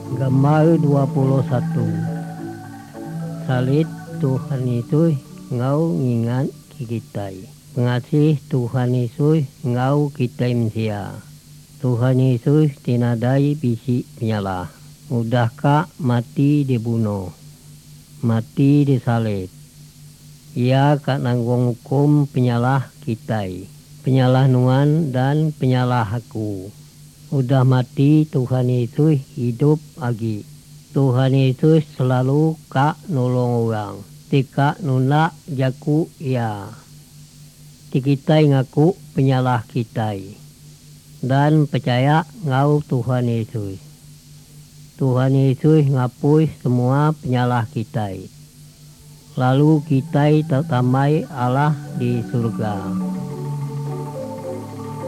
Gambar 21. Salit Tuhan Yesus ngau ngingat kita. Pengasih Tuhan Yesus ngau kita mensia. Tuhan Yesus tinadai bisi penyalah. Mudahkah mati dibunuh, mati disalib. Ia kak nanggung hukum penyalah kita, penyalah nuan dan penyalah aku. Udah mati Tuhan Yesus hidup lagi. Tuhan Yesus selalu kak nolong orang. Tika nuna jaku ia. Kita ngaku penyalah kita. Dan percaya ngau Tuhan Yesus. Tuhan Yesus ngapus semua penyalah kita. Lalu kita tertamai Allah di surga.